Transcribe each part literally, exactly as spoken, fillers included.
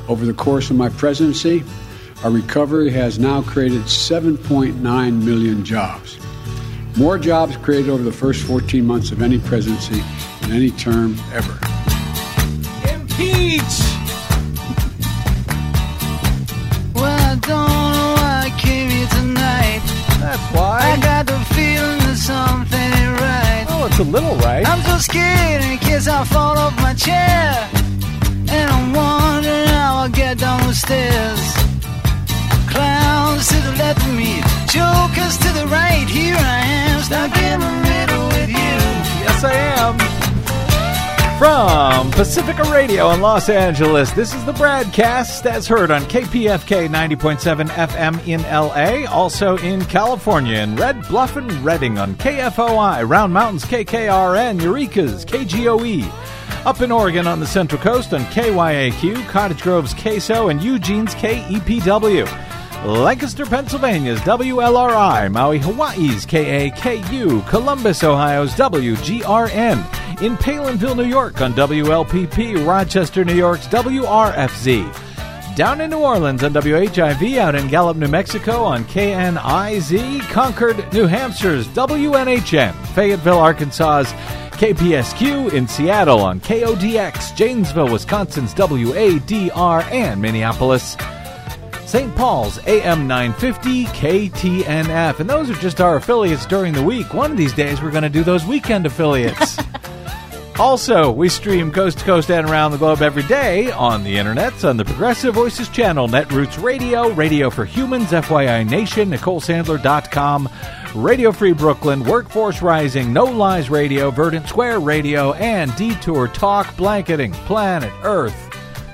Over the course of my presidency, our recovery has now created seven point nine million jobs. More jobs created over the first fourteen months of any presidency in any term ever. Impeach! Well, I don't know why I came here tonight. That's why. I got the feeling that something ain't right. Oh, it's a little right. I'm so scared in case I fall off my chair. And I'm wondering how I'll get down the stairs. Clowns to the left of me, jokers to the right. Here I am, stuck in the middle with you. Yes, I am. From Pacifica Radio in Los Angeles, this is the Bradcast, as heard on K P F K ninety point seven F M in L A, also in California in Red Bluff and Redding on K F O I, Round Mountains K K R N, Eureka's K G O E, up in Oregon on the Central Coast on K Y A Q, Cottage Grove's K S O, and Eugene's K E P W. Lancaster, Pennsylvania's W L R I, Maui, Hawaii's K A K U, Columbus, Ohio's W G R N, in Palinville, New York on W L P P, Rochester, New York's W R F Z, down in New Orleans on W H I V, out in Gallup, New Mexico on K N I Z, Concord, New Hampshire's W N H N, Fayetteville, Arkansas's K P S Q, in Seattle on K O D X, Janesville, Wisconsin's W A D R, and Minneapolis, Saint Paul's A M nine fifty K T N F. And those are just our affiliates during the week. One of these days, we're going to do those weekend affiliates. Also, we stream coast to coast and around the globe every day on the internet, on the Progressive Voices channel, Netroots Radio, Radio for Humans, F Y I Nation, Nicole Sandler dot com, Radio Free Brooklyn, Workforce Rising, No Lies Radio, Verdant Square Radio, and Detour Talk, blanketing planet Earth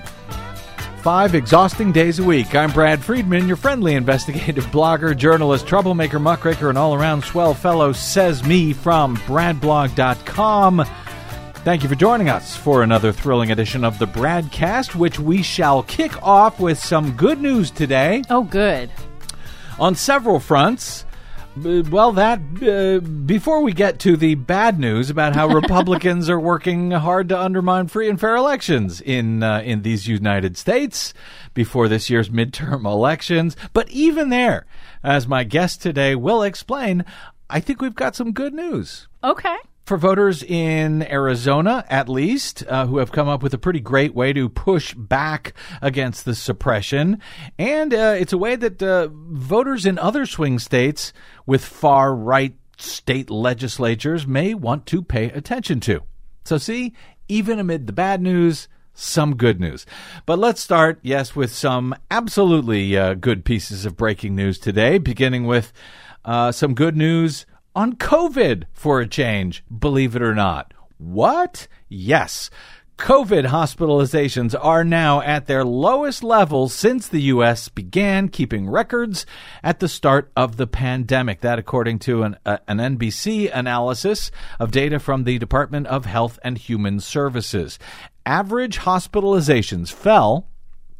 five exhausting days a week. I'm Brad Friedman, your friendly investigative blogger, journalist, troublemaker, muckraker, and all-around swell fellow, says me from brad blog dot com. Thank you for joining us for another thrilling edition of the Bradcast, which we shall kick off with some good news today. Oh, good. On several fronts. Well, that uh, before we get to the bad news about how Republicans are working hard to undermine free and fair elections in uh, in these United States before this year's midterm elections. But even there, as my guest today will explain, I think we've got some good news. Okay. For voters in Arizona, at least, uh, who have come up with a pretty great way to push back against the suppression. And uh, it's a way that uh, voters in other swing states with far-right state legislatures may want to pay attention to. So see, even amid the bad news, some good news. But let's start, yes, with some absolutely uh, good pieces of breaking news today, beginning with uh, some good news on COVID for a change, believe it or not. What? Yes. COVID hospitalizations are now at their lowest levels since the U S began keeping records at the start of the pandemic. That according to an, uh, an N B C analysis of data from the Department of Health and Human Services. Average hospitalizations fell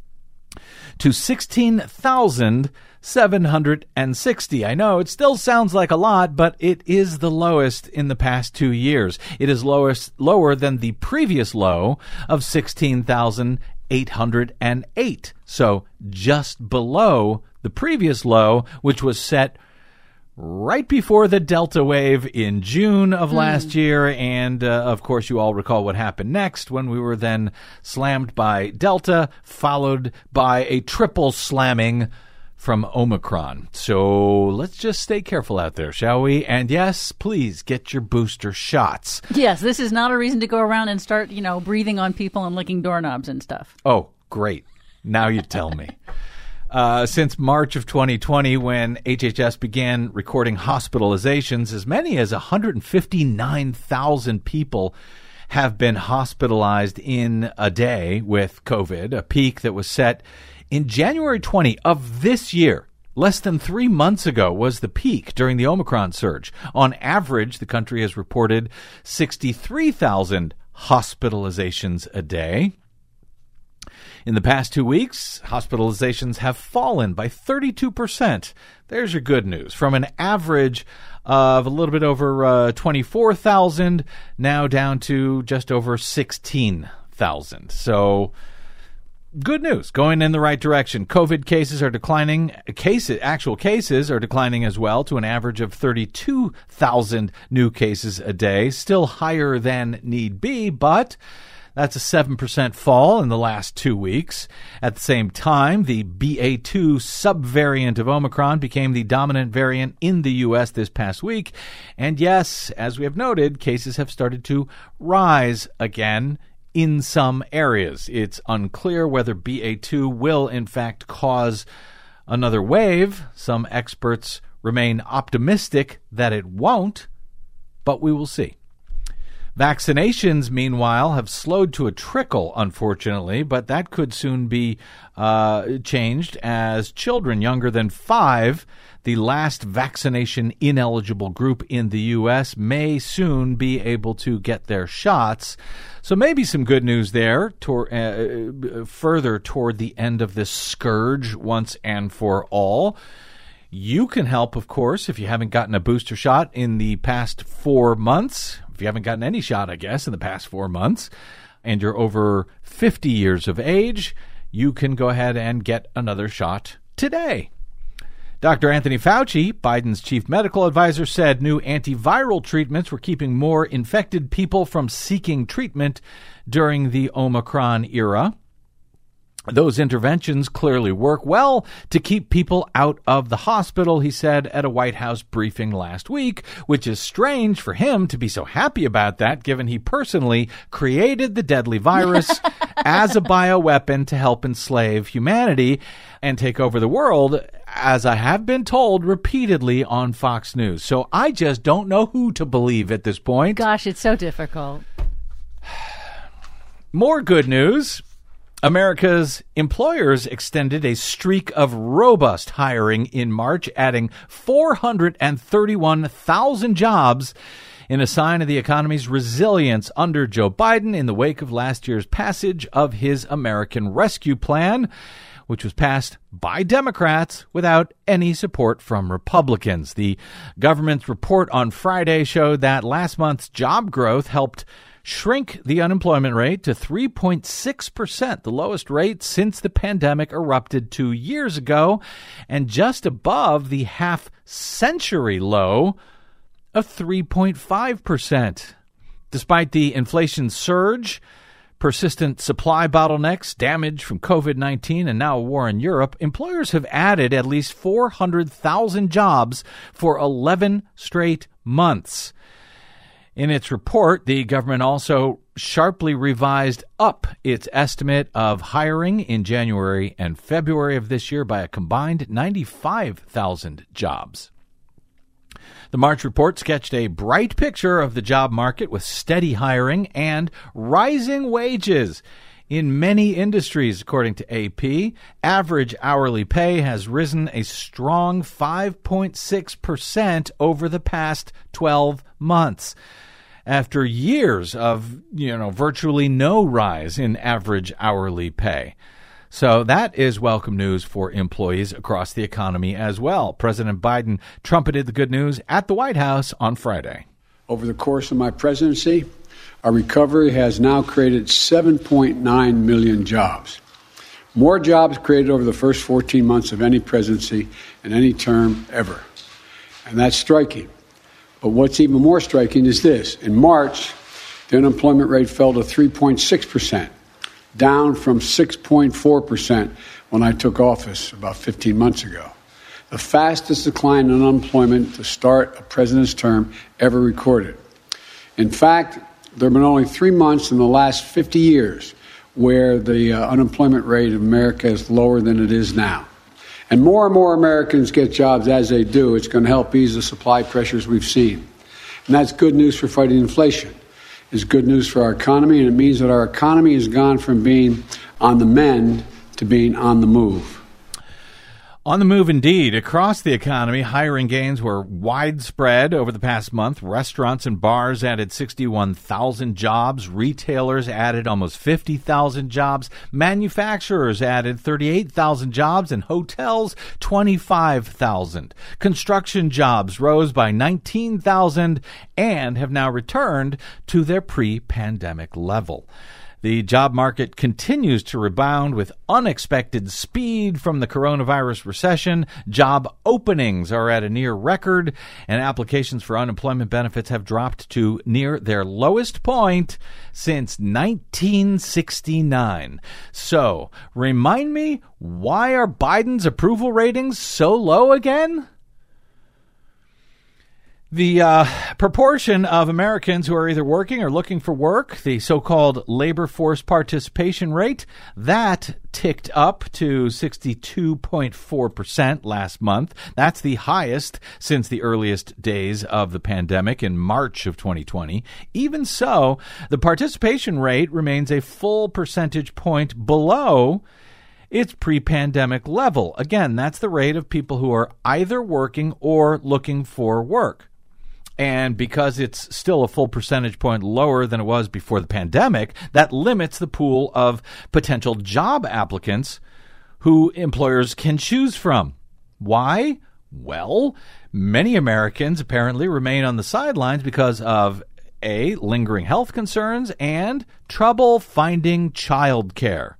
to sixteen thousand seven hundred sixty. I know it still sounds like a lot, but it is the lowest in the past two years. It is lowest, lower than the previous low of sixteen thousand eight hundred eight. So just below the previous low, which was set right before the Delta wave in June of last mm. year. And, uh, of course, you all recall what happened next when we were then slammed by Delta, followed by a triple slamming from Omicron. So let's just stay careful out there, shall we? And yes, please get your booster shots. Yes, this is not a reason to go around and start, you know, breathing on people and licking doorknobs and stuff. Oh, great. Now you tell me. Uh, since March of twenty twenty, when H H S began recording hospitalizations, as many as one hundred fifty-nine thousand people have been hospitalized in a day with COVID, a peak that was set in January twentieth of this year. Less than three months ago was the peak during the Omicron surge. On average, the country has reported sixty-three thousand hospitalizations a day. In the past two weeks, hospitalizations have fallen by thirty-two percent. There's your good news. From an average of a little bit over uh, twenty-four thousand, now down to just over sixteen thousand. So good news, going in the right direction. COVID cases are declining. Cases, actual cases are declining as well to an average of thirty-two thousand new cases a day. Still higher than need be, but that's a seven percent fall in the last two weeks. At the same time, the B A two subvariant of Omicron became the dominant variant in the U S this past week. And yes, as we have noted, cases have started to rise again in some areas. It's unclear whether B A two will in fact cause another wave. Some experts remain optimistic that it won't, but we will see. Vaccinations, meanwhile, have slowed to a trickle, unfortunately, but that could soon be uh, changed as children younger than five, the last vaccination ineligible group in the U S, may soon be able to get their shots. So maybe some good news there toward, uh, further toward the end of this scourge once and for all. You can help, of course, if you haven't gotten a booster shot in the past four months. If you haven't gotten any shot, I guess, in the past four months, and you're over fifty years of age, you can go ahead and get another shot today. Doctor Anthony Fauci, Biden's chief medical advisor, said new antiviral treatments were keeping more infected people from seeking treatment during the Omicron era. Those interventions clearly work well to keep people out of the hospital, he said at a White House briefing last week, which is strange for him to be so happy about that, given he personally created the deadly virus as a bioweapon to help enslave humanity and take over the world, as I have been told repeatedly on Fox News. So I just don't know who to believe at this point. Gosh, it's so difficult. More good news. America's employers extended a streak of robust hiring in March, adding four hundred thirty-one thousand jobs in a sign of the economy's resilience under Joe Biden in the wake of last year's passage of his American Rescue Plan, which was passed by Democrats without any support from Republicans. The government's report on Friday showed that last month's job growth helped shrink the unemployment rate to three point six percent, the lowest rate since the pandemic erupted two years ago, and just above the half-century low of three point five percent. Despite the inflation surge, persistent supply bottlenecks, damage from covid nineteen, and now a war in Europe, employers have added at least four hundred thousand jobs for eleven straight months. In its report, the government also sharply revised up its estimate of hiring in January and February of this year by a combined ninety-five thousand jobs. The March report sketched a bright picture of the job market with steady hiring and rising wages in many industries, according to A P. Average hourly pay has risen a strong five point six percent over the past twelve months. After years of, you know, virtually no rise in average hourly pay. So that is welcome news for employees across the economy as well. President Biden trumpeted the good news at the White House on Friday. Over the course of my presidency, our recovery has now created seven point nine million jobs. More jobs created over the first fourteen months of any presidency in any term ever. And that's striking. But what's even more striking is this. In March, the unemployment rate fell to three point six percent, down from six point four percent when I took office about fifteen months ago. The fastest decline in unemployment to start a president's term ever recorded. In fact, there have been only three months in the last fifty years where the uh, unemployment rate of America is lower than it is now. And more and more Americans get jobs as they do. It's going to help ease the supply pressures we've seen. And that's good news for fighting inflation. It's good news for our economy, and it means that our economy has gone from being on the mend to being on the move. On the move, indeed. Across the economy, hiring gains were widespread over the past month. Restaurants and bars added sixty-one thousand jobs. Retailers added almost fifty thousand jobs. Manufacturers added thirty-eight thousand jobs, and hotels twenty-five thousand. Construction jobs rose by nineteen thousand and have now returned to their pre-pandemic level. The job market continues to rebound with unexpected speed from the coronavirus recession. Job openings are at a near record, and applications for unemployment benefits have dropped to near their lowest point since nineteen sixty-nine. So, remind me, why are Biden's approval ratings so low again? The uh, proportion of Americans who are either working or looking for work, the so-called labor force participation rate, that ticked up to sixty-two point four percent last month. That's the highest since the earliest days of the pandemic in March of twenty twenty. Even so, the participation rate remains a full percentage point below its pre-pandemic level. Again, that's the rate of people who are either working or looking for work. And because it's still a full percentage point lower than it was before the pandemic, that limits the pool of potential job applicants who employers can choose from. Why? Well, many Americans apparently remain on the sidelines because of A, lingering health concerns, and trouble finding childcare.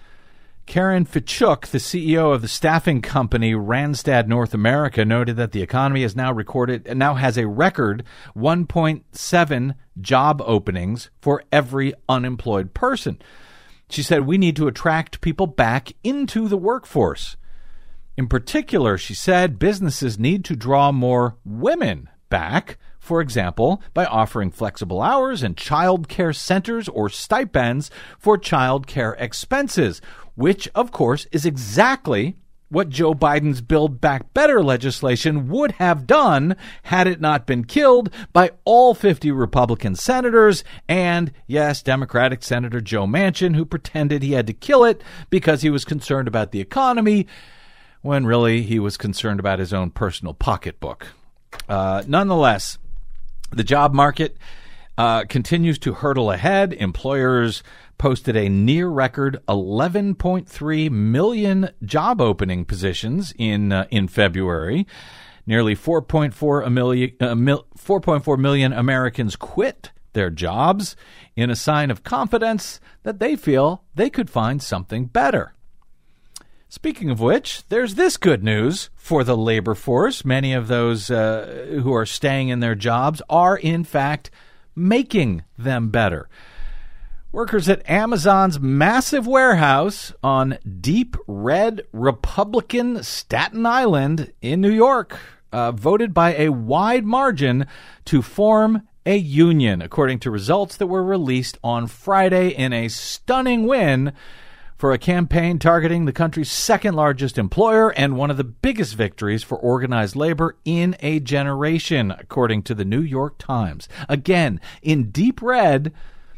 Karen Fichuk, the C E O of the staffing company Randstad North America, noted that the economy has now recorded now has a record one point seven job openings for every unemployed person. She said, we need to attract people back into the workforce. In particular, she said, businesses need to draw more women back, for example, by offering flexible hours and child care centers or stipends for child care expenses, which, of course, is exactly what Joe Biden's Build Back Better legislation would have done had it not been killed by all fifty Republican senators and, yes, Democratic Senator Joe Manchin, who pretended he had to kill it because he was concerned about the economy, when really he was concerned about his own personal pocketbook. Uh, nonetheless, the job market uh, continues to hurtle ahead. Employers posted a near-record eleven point three million job opening positions in uh, in February. Nearly four point four million, uh, mil, four point four million Americans quit their jobs in a sign of confidence that they feel they could find something better. Speaking of which, there's this good news for the labor force. Many of those uh, who are staying in their jobs are, in fact, making them better. Workers at Amazon's massive warehouse on Deep Red Republican Staten Island in New York uh, voted by a wide margin to form a union, according to results that were released on Friday in a stunning win for a campaign targeting the country's second largest employer and one of the biggest victories for organized labor in a generation, according to the New York Times. Again, in Deep Red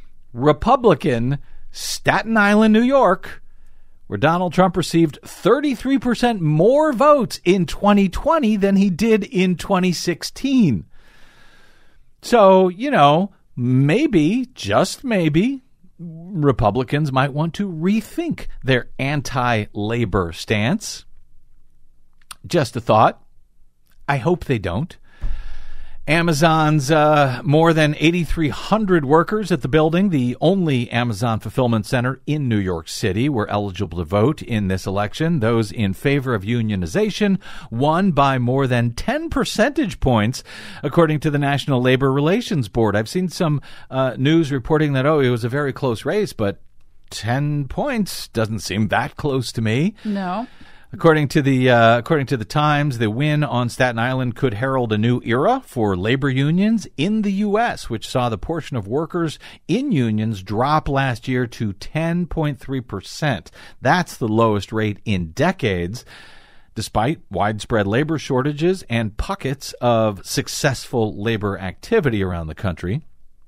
Republican Staten Island, New York, where Donald Trump received thirty-three percent more votes in twenty twenty than he did in twenty sixteen. So, you know, maybe, just maybe, Republicans might want to rethink their anti-labor stance. Just a thought. I hope they don't. Amazon's uh, more than eighty-three hundred workers at the building, the only Amazon fulfillment center in New York City, were eligible to vote in this election. Those in favor of unionization won by more than ten percentage points, according to the National Labor Relations Board. I've seen some uh, news reporting that, oh, it was a very close race, but ten points doesn't seem that close to me. No. According to the uh, according to the Times, the win on Staten Island could herald a new era for labor unions in the U S, which saw the portion of workers in unions drop last year to ten point three percent. That's the lowest rate in decades, despite widespread labor shortages and pockets of successful labor activity around the country.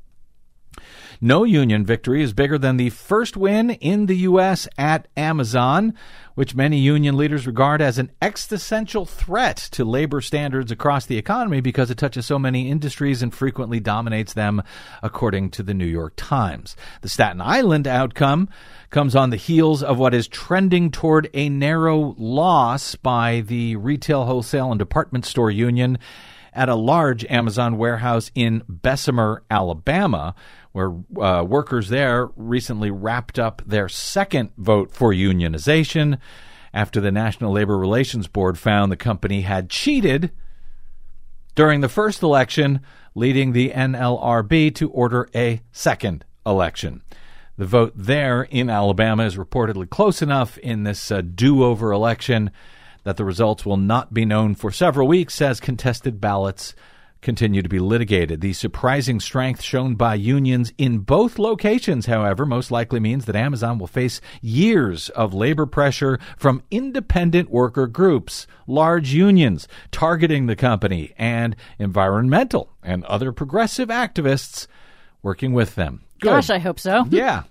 No union victory is bigger than the first win in the U S at Amazon, which many union leaders regard as an existential threat to labor standards across the economy because it touches so many industries and frequently dominates them, according to the New York Times. The Staten Island outcome comes on the heels of what is trending toward a narrow loss by the Retail, Wholesale, and Department Store Union at a large Amazon warehouse in Bessemer, Alabama, where uh, workers there recently wrapped up their second vote for unionization after the National Labor Relations Board found the company had cheated during the first election, leading the N L R B to order a second election. The vote there in Alabama is reportedly close enough in this uh, do-over election that the results will not be known for several weeks as contested ballots continue to be litigated. The surprising strength shown by unions in both locations, however, most likely means that Amazon will face years of labor pressure from independent worker groups, large unions targeting the company, and environmental and other progressive activists working with them. Good. Gosh, I hope so. Yeah.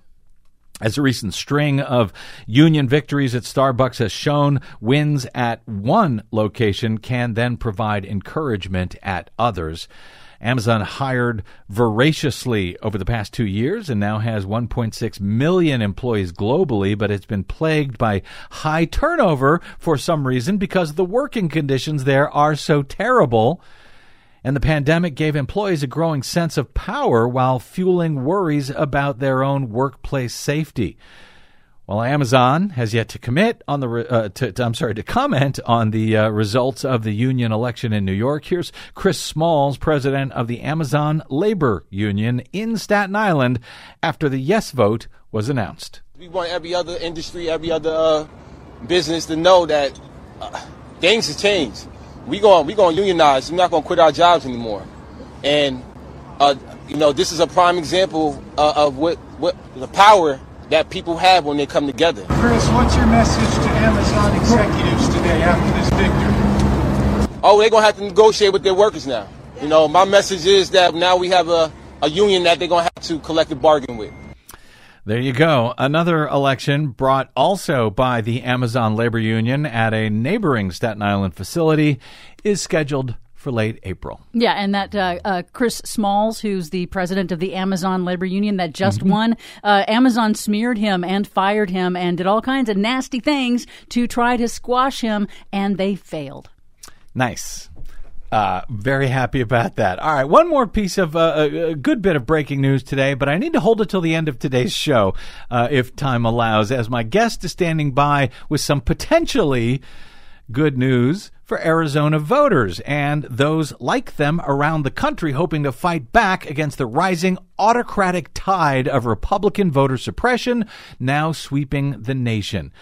As a recent string of union victories at Starbucks has shown, wins at one location can then provide encouragement at others. Amazon hired voraciously over the past two years and now has one point six million employees globally, but it's been plagued by high turnover for some reason because the working conditions there are so terrible. And the pandemic gave employees a growing sense of power while fueling worries about their own workplace safety. While Amazon has yet to commit on the uh, to, to, I'm sorry to comment on the uh, results of the union election in New York, here's Chris Smalls, president of the Amazon Labor Union in Staten Island, after the yes vote was announced. We want every other industry, every other uh, business to know that uh, things have changed. We going we going to unionize. We're not going to quit our jobs anymore. And uh, you know, this is a prime example uh, of what what the power that people have when they come together. Chris, what's your message to Amazon executives today after this victory? Oh, they're going to have to negotiate with their workers now. You know, my message is that now we have a, a union that they're going to have to collective bargain with. There you go. Another election brought also by the Amazon Labor Union at a neighboring Staten Island facility is scheduled for late April. Yeah, and that uh, uh, Chris Smalls, who's the president of the Amazon Labor Union that just mm-hmm. won, uh, Amazon smeared him and fired him and did all kinds of nasty things to try to squash him, and they failed. Nice. Uh, very happy about that. All right, one more piece of uh, a, a good bit of breaking news today, but I need to hold it till the end of today's show, uh, if time allows, as my guest is standing by with some potentially good news for Arizona voters and those like them around the country hoping to fight back against the rising autocratic tide of Republican voter suppression now sweeping the nation.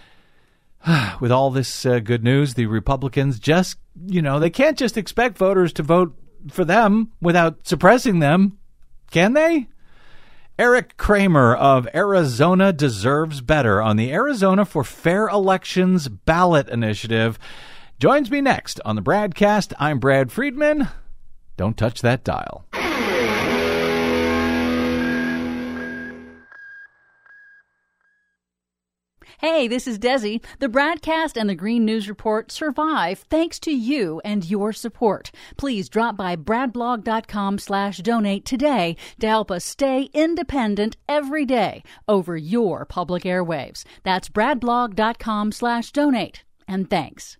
With all this uh, good news, the Republicans just, you know, they can't just expect voters to vote for them without suppressing them, can they? Eric Kramer of Arizona Deserves Better on the Arizona for Fair Elections ballot initiative joins me next on the Bradcast. I'm Brad Friedman. Don't touch that dial. Hey, this is Desi. The Bradcast and the Green News Report survive thanks to you and your support. Please drop by bradblog.com slash donate today to help us stay independent every day over your public airwaves. That's bradblog.com slash donate. And thanks.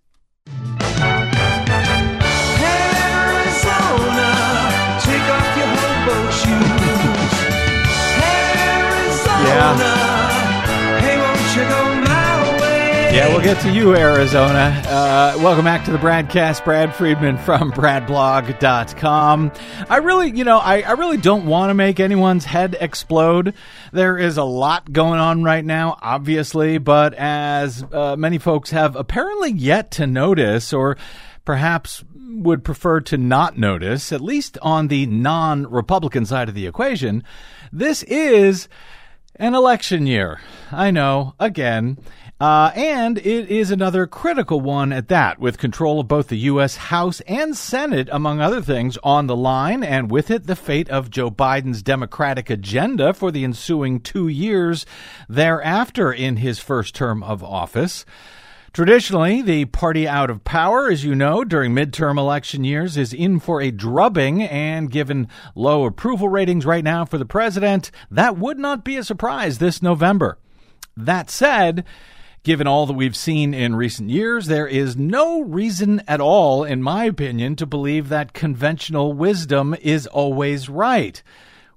Arizona, take off your hobo shoes. Arizona, Yeah. hey, won't you go my way? Yeah, we'll get to you, Arizona. Uh, welcome back to the Bradcast. Brad Friedman from bradblog dot com. I really, you know, I, I really don't want to make anyone's head explode. There is a lot going on right now, obviously, but as uh, many folks have apparently yet to notice, or perhaps would prefer to not notice, at least on the non-Republican side of the equation, this is an election year. I know, again. Uh, and it is another critical one at that, with control of both the U S House and Senate, among other things, on the line, and with it, the fate of Joe Biden's Democratic agenda for the ensuing two years thereafter in his first term of office. Traditionally, the party out of power, as you know, during midterm election years is in for a drubbing, and given low approval ratings right now for the president, that would not be a surprise this November. That said, given all that we've seen in recent years, there is no reason at all, in my opinion, to believe that conventional wisdom is always right.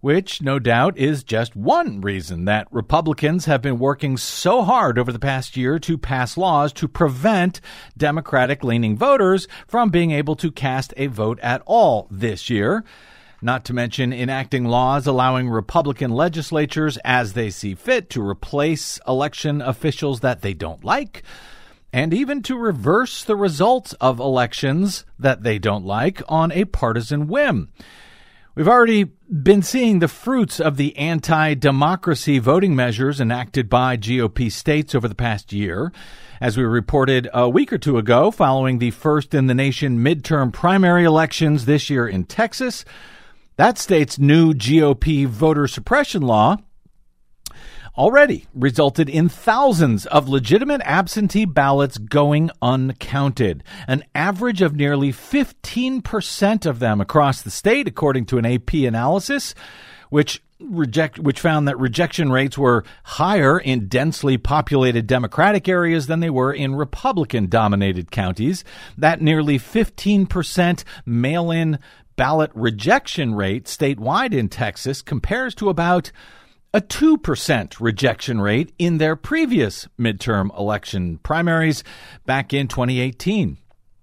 which no doubt is just one reason that Republicans have been working so hard over the past year to pass laws to prevent Democratic-leaning voters from being able to cast a vote at all this year. Not to mention enacting laws allowing Republican legislatures, as they see fit, to replace election officials that they don't like, and even to reverse the results of elections that they don't like on a partisan whim. We've already been seeing the fruits of the anti-democracy voting measures enacted by G O P states over the past year. As we reported a week or two ago, following the first-in-the-nation midterm primary elections this year in Texas, that state's new G O P voter suppression law already resulted in thousands of legitimate absentee ballots going uncounted, an average of nearly fifteen percent of them across the state, according to an A P analysis, which reject which found that rejection rates were higher in densely populated Democratic areas than they were in Republican-dominated counties. That nearly fifteen percent mail-in ballot rejection rate statewide in Texas compares to about a two percent rejection rate in their previous midterm election primaries back in twenty eighteen.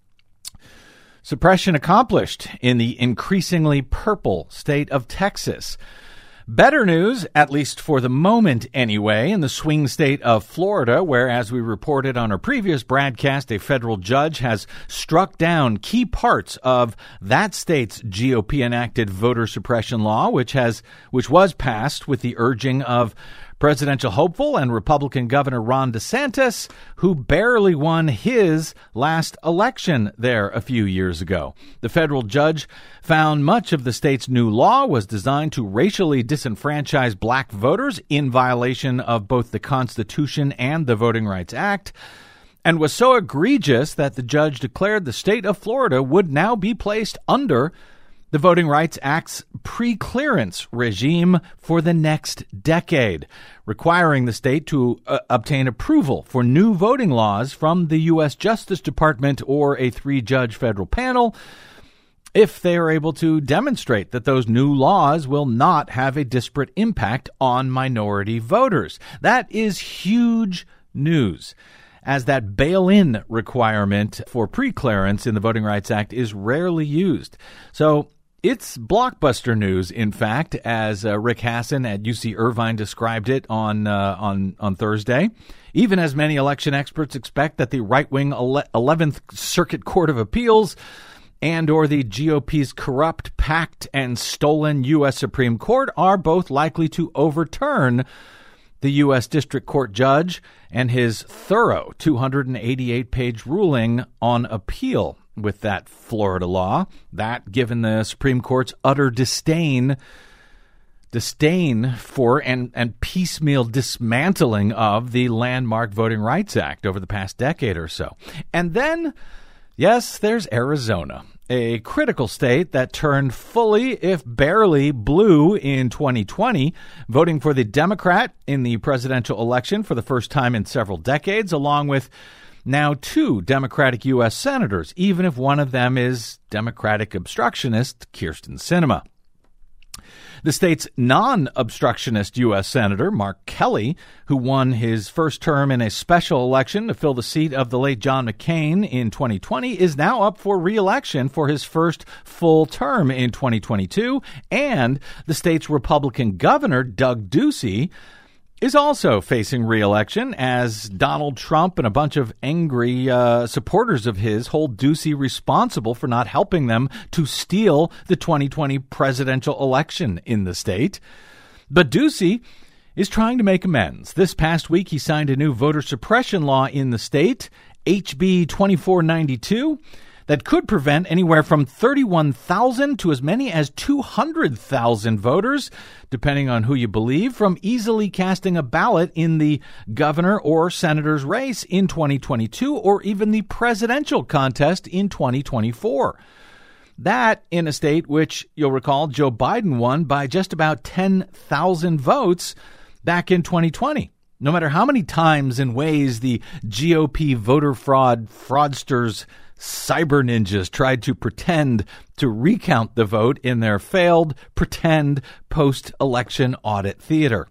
Suppression accomplished in the increasingly purple state of Texas. Better news, at least for the moment anyway, in the swing state of Florida, where, as we reported on our previous broadcast, a federal judge has struck down key parts of that state's G O P-enacted voter suppression law, which has which was passed with the urging of presidential hopeful and Republican Governor Ron DeSantis, who barely won his last election there a few years ago. The federal judge found much of the state's new law was designed to racially disenfranchise black voters in violation of both the Constitution and the Voting Rights Act, and was so egregious that the judge declared the state of Florida would now be placed under the Voting Rights Act's pre-clearance regime for the next decade, requiring the state to uh, obtain approval for new voting laws from the U S Justice Department or a three-judge federal panel if they are able to demonstrate that those new laws will not have a disparate impact on minority voters. That is huge news, as that bail-in requirement for pre-clearance in the Voting Rights Act is rarely used. So it's blockbuster news, in fact, as uh, Rick Hasson at U C Irvine described it on uh, on on Thursday. Even as many election experts expect that the right-wing eleventh Circuit Court of Appeals and or the G O P's corrupt, packed, and stolen U S Supreme Court are both likely to overturn the U S District Court judge and his thorough two hundred eighty-eight page ruling on appeal with that Florida law, that given the Supreme Court's utter disdain disdain for and, and piecemeal dismantling of the landmark Voting Rights Act over the past decade or so. And then, yes, there's Arizona, a critical state that turned fully, if barely, blue in twenty twenty, voting for the Democrat in the presidential election for the first time in several decades, along with now two Democratic U S senators, even if one of them is Democratic obstructionist Kyrsten Sinema. The state's non-obstructionist U S Senator, Mark Kelly, who won his first term in a special election to fill the seat of the late John McCain in twenty twenty, is now up for re-election for his first full term in twenty twenty-two. And the state's Republican governor, Doug Ducey, is also facing re-election as Donald Trump and a bunch of angry uh, supporters of his hold Ducey responsible for not helping them to steal the twenty twenty presidential election in the state. But Ducey is trying to make amends. This past week, he signed a new voter suppression law in the state, H B twenty-four ninety-two, that could prevent anywhere from thirty-one thousand to as many as two hundred thousand voters, depending on who you believe, from easily casting a ballot in the governor or senator's race in twenty twenty-two or even the presidential contest in twenty twenty-four. That in a state which, you'll recall, Joe Biden won by just about ten thousand votes back in twenty twenty. No matter how many times and ways the G O P voter fraud fraudsters cyber ninjas tried to pretend to recount the vote in their failed pretend post-election audit theater.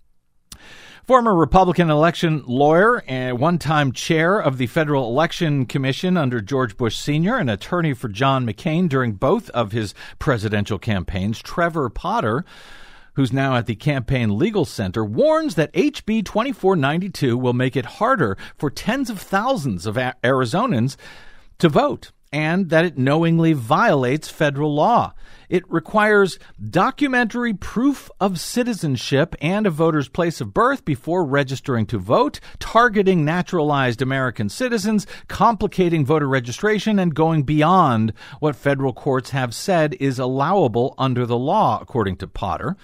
Former Republican election lawyer and one-time chair of the Federal Election Commission under George Bush Senior and attorney for John McCain during both of his presidential campaigns, Trevor Potter, who's now at the Campaign Legal Center, warns that H B twenty-four ninety-two will make it harder for tens of thousands of a- Arizonans to vote, and that it knowingly violates federal law. It requires documentary proof of citizenship and a voter's place of birth before registering to vote, targeting naturalized American citizens, complicating voter registration, and going beyond what federal courts have said is allowable under the law, according to Potter.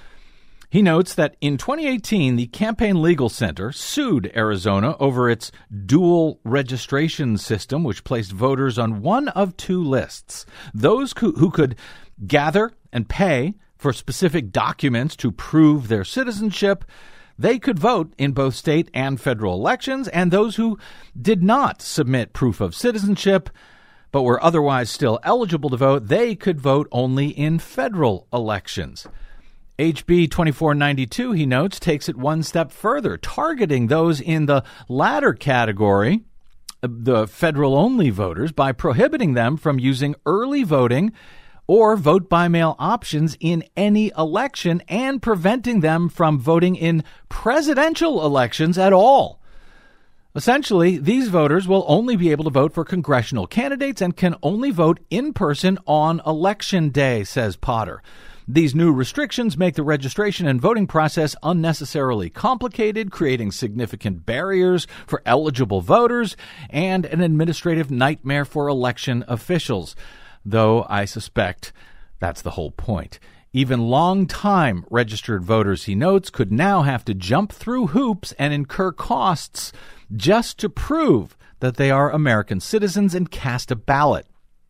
He notes that in twenty eighteen, the Campaign Legal Center sued Arizona over its dual registration system, which placed voters on one of two lists. Those who, who could gather and pay for specific documents to prove their citizenship, they could vote in both state and federal elections, and those who did not submit proof of citizenship but were otherwise still eligible to vote, they could vote only in federal elections. H B twenty-four ninety-two, he notes, takes it one step further, targeting those in the latter category, the federal-only voters, by prohibiting them from using early voting or vote-by-mail options in any election and preventing them from voting in presidential elections at all. Essentially, these voters will only be able to vote for congressional candidates and can only vote in person on Election Day, says Potter. These new restrictions make the registration and voting process unnecessarily complicated, creating significant barriers for eligible voters and an administrative nightmare for election officials. Though I suspect that's the whole point. Even long-time registered voters, he notes, could now have to jump through hoops and incur costs just to prove that they are American citizens and cast a ballot.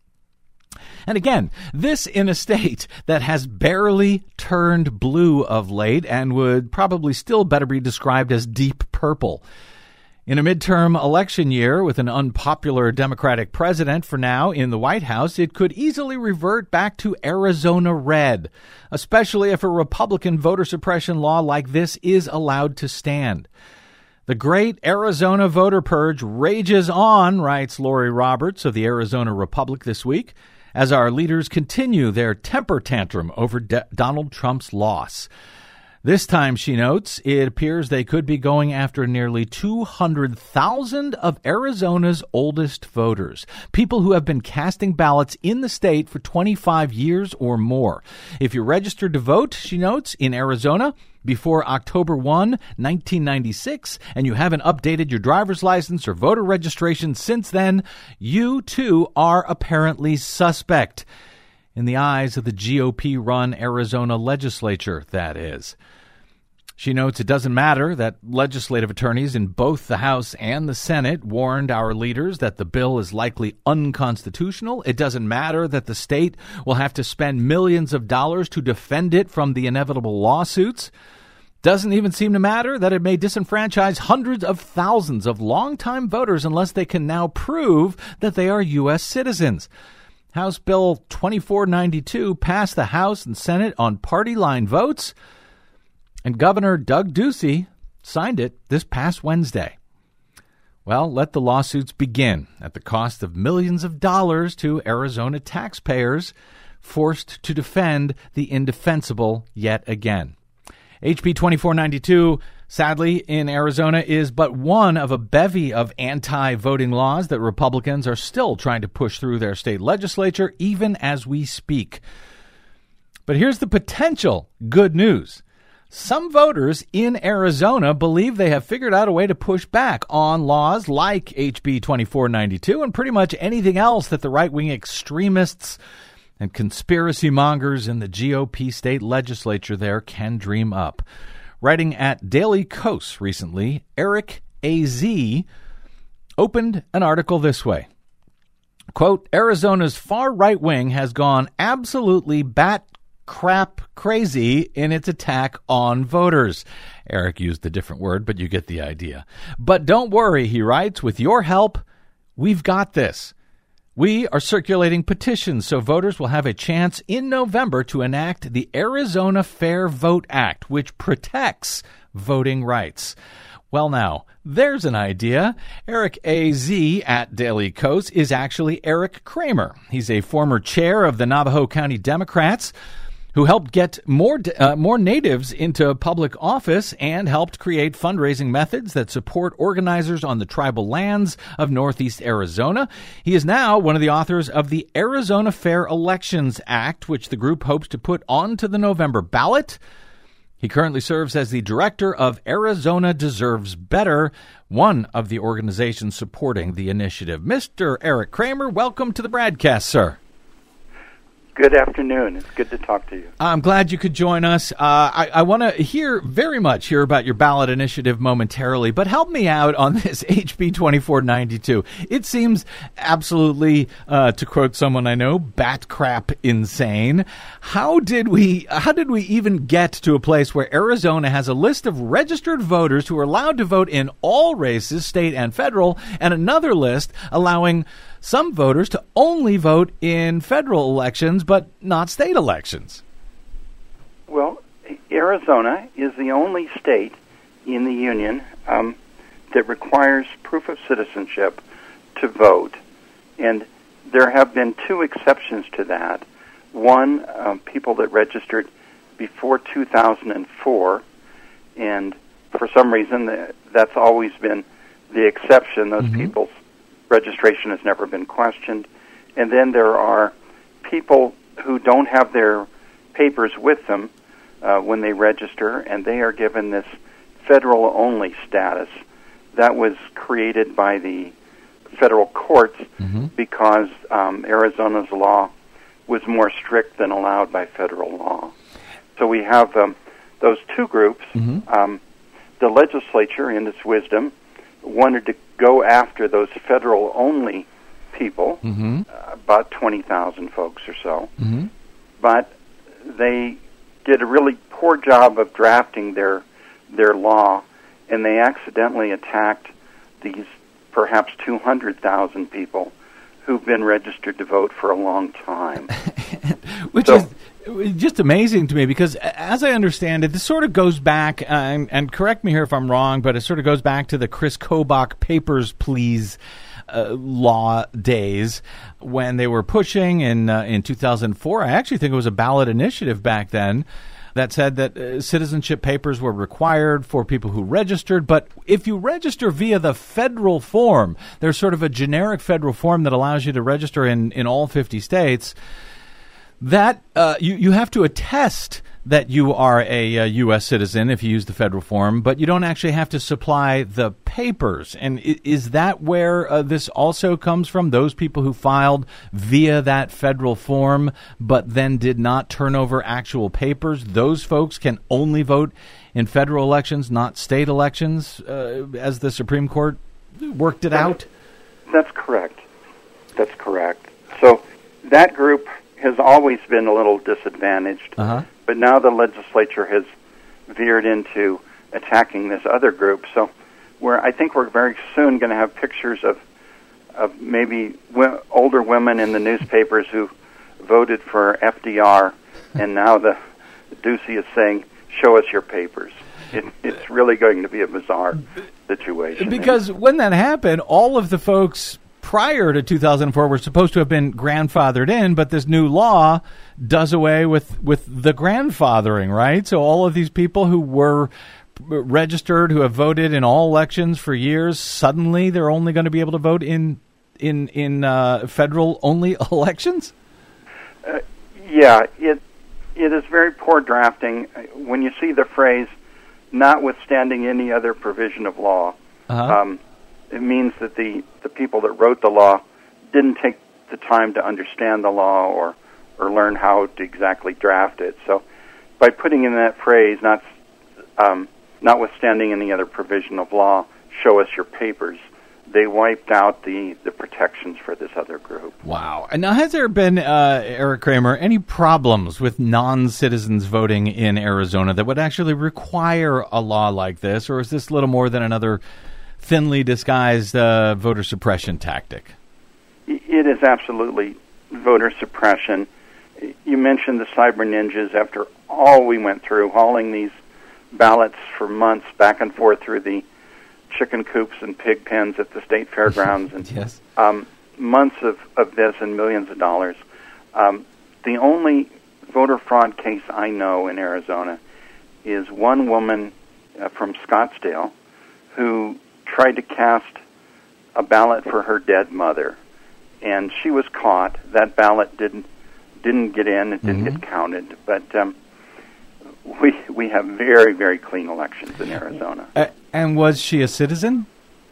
And again, this in a state that has barely turned blue of late and would probably still better be described as deep purple. In a midterm election year with an unpopular Democratic president for now in the White House, it could easily revert back to Arizona red, especially if a Republican voter suppression law like this is allowed to stand. The great Arizona voter purge rages on, writes Lori Roberts of the Arizona Republic this week, as our leaders continue their temper tantrum over De- Donald Trump's loss. This time, she notes, it appears they could be going after nearly two hundred thousand of Arizona's oldest voters, people who have been casting ballots in the state for twenty-five years or more. If you're registered to vote, she notes, in Arizona before October first, nineteen ninety-six, and you haven't updated your driver's license or voter registration since then, you too are apparently suspect. In the eyes of the G O P-run Arizona legislature, that is. She notes it doesn't matter that legislative attorneys in both the House and the Senate warned our leaders that the bill is likely unconstitutional. It doesn't matter that the state will have to spend millions of dollars to defend it from the inevitable lawsuits. Doesn't even seem to matter that it may disenfranchise hundreds of thousands of longtime voters unless they can now prove that they are U S citizens. House Bill twenty-four ninety-two passed the House and Senate on party line votes, and Governor Doug Ducey signed it this past Wednesday. Well, let the lawsuits begin at the cost of millions of dollars to Arizona taxpayers forced to defend the indefensible yet again. H B twenty-four ninety-two, sadly, in Arizona is but one of a bevy of anti-voting laws that Republicans are still trying to push through their state legislature, even as we speak. But here's the potential good news. Some voters in Arizona believe they have figured out a way to push back on laws like H B twenty-four ninety-two and pretty much anything else that the right-wing extremists and conspiracy mongers in the G O P state legislature there can dream up. Writing at Daily Kos recently, Eric A Z opened an article this way. Quote, Arizona's far right wing has gone absolutely bat crap crazy in its attack on voters. Eric used a different word, but you get the idea. But don't worry, he writes, with your help, we've got this. We are circulating petitions so voters will have a chance in November to enact the Arizona Fair Vote Act, which protects voting rights. Well, now, there's an idea. Eric A Z at Daily Kos is actually Eric Kramer. He's a former chair of the Navajo County Democrats who helped get more uh, more natives into public office and helped create fundraising methods that support organizers on the tribal lands of Northeast Arizona. He is now one of the authors of the Arizona Fair Elections Act, which the group hopes to put onto the November ballot. He currently serves as the director of Arizona Deserves Better, one of the organizations supporting the initiative. Mister Eric Kramer, welcome to the broadcast, sir. Good afternoon. It's good to talk to you. I'm glad you could join us. Uh, I, I want to hear very much hear about your ballot initiative momentarily, but help me out on this H B twenty-four ninety-two. It seems absolutely, uh, to quote someone I know, bat crap insane. How did we? How did we even get to a place where Arizona has a list of registered voters who are allowed to vote in all races, state and federal, and another list allowing some voters to only vote in federal elections, but not state elections? Well, Arizona is the only state in the union um, that requires proof of citizenship to vote. And there have been two exceptions to that. One, um, people that registered before two thousand four, and for some reason the, that's always been the exception. Those mm-hmm. people's registration has never been questioned. And then there are people who don't have their papers with them uh, when they register, and they are given this federal-only status. That was created by the federal courts mm-hmm. because um, Arizona's law was more strict than allowed by federal law. So we have um, those two groups. Mm-hmm. Um, the legislature, in its wisdom, wanted to go after those federal-only people, mm-hmm. uh, about twenty thousand folks or so, mm-hmm. but they did a really poor job of drafting their their law, and they accidentally attacked these perhaps two hundred thousand people who've been registered to vote for a long time. Which so, is just amazing to me because, as I understand it, this sort of goes back, uh, and, and correct me here if I'm wrong, but it sort of goes back to the Chris Kobach Papers, Please uh, law days when they were pushing in, uh, in two thousand four. I actually think it was a ballot initiative back then that said that uh, citizenship papers were required for people who registered. But if you register via the federal form, there's sort of a generic federal form that allows you to register in, in all fifty states. That uh, you, you have to attest that you are a, a U S citizen if you use the federal form, but you don't actually have to supply the papers. And is that where uh, this also comes from? Those people who filed via that federal form but then did not turn over actual papers, those folks can only vote in federal elections, not state elections, uh, as the Supreme Court worked it out? That's correct. That's correct. So that group has always been a little disadvantaged, uh-huh. but now the legislature has veered into attacking this other group. So we're, I think we're very soon going to have pictures of of maybe w- older women in the newspapers who voted for F D R, and now the, the Ducey is saying, show us your papers. It, it's really going to be a bizarre situation. Because when that happened, all of the folks prior to two thousand four were supposed to have been grandfathered in, but this new law does away with, with the grandfathering, right? So all of these people who were registered, who have voted in all elections for years, suddenly they're only going to be able to vote in in in uh, federal-only elections? Uh, yeah, it it is very poor drafting. When you see the phrase, notwithstanding any other provision of law, uh-huh. um, it means that the, the people that wrote the law didn't take the time to understand the law or, or learn how to exactly draft it. So by putting in that phrase, not, um, notwithstanding any other provision of law, show us your papers, they wiped out the, the protections for this other group. Wow. And now, has there been, uh, Eric Kramer, any problems with non-citizens voting in Arizona that would actually require a law like this, or is this little more than another thinly disguised uh, voter suppression tactic? it is absolutely voter suppression. You mentioned the cyber ninjas. After all we went through, hauling these ballots for months back and forth through the chicken coops and pig pens at the state fairgrounds, and yes. um, months of, of this and millions of dollars. Um, the only voter fraud case I know in Arizona is one woman uh, from Scottsdale who tried to cast a ballot for her dead mother, and she was caught. That ballot didn't didn't get in; it didn't mm-hmm. get counted. But um, we we have very very clean elections in Arizona. Uh, and was she a citizen?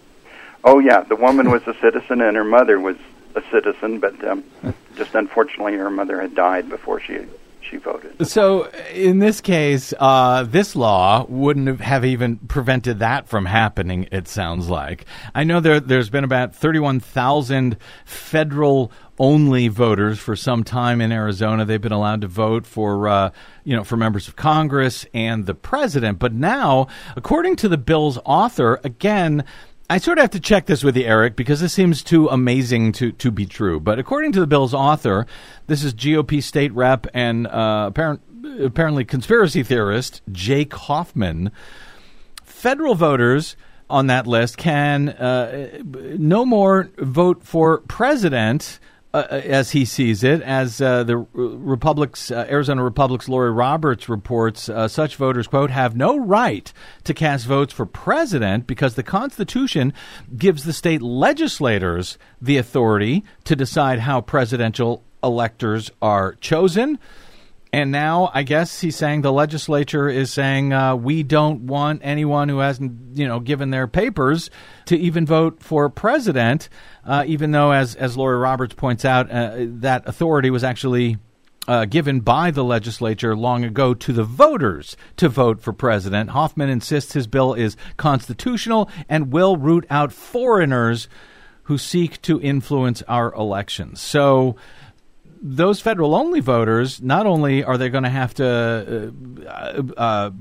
Oh yeah, the woman was a citizen, and her mother was a citizen. But um, just unfortunately, her mother had died before she she voted. So in this case, uh, this law wouldn't have, have even prevented that from happening, it sounds like. I know there, there's been about thirty-one thousand federal-only voters for some time in Arizona. They've been allowed to vote for, uh, you know, for members of Congress and the president. But now, according to the bill's author, again, I sort of have to check this with you, Eric, because this seems too amazing to, to be true. But according to the bill's author, this is G O P state rep and uh, apparent, apparently conspiracy theorist Jake Hoffman. Federal voters on that list can uh, no more vote for president, uh, as he sees it, as uh, the Republic's uh, Arizona Republic's Lori Roberts reports. Uh, such voters, quote, have no right to cast votes for president because the Constitution gives the state legislators the authority to decide how presidential electors are chosen. And now, I guess he's saying the legislature is saying uh, we don't want anyone who hasn't, you know, given their papers to even vote for president, uh, even though, as as Lori Roberts points out, uh, that authority was actually uh, given by the legislature long ago to the voters to vote for president. Hoffman insists his bill is constitutional and will root out foreigners who seek to influence our elections. So those federal-only voters, not only are they going to have to uh, uh,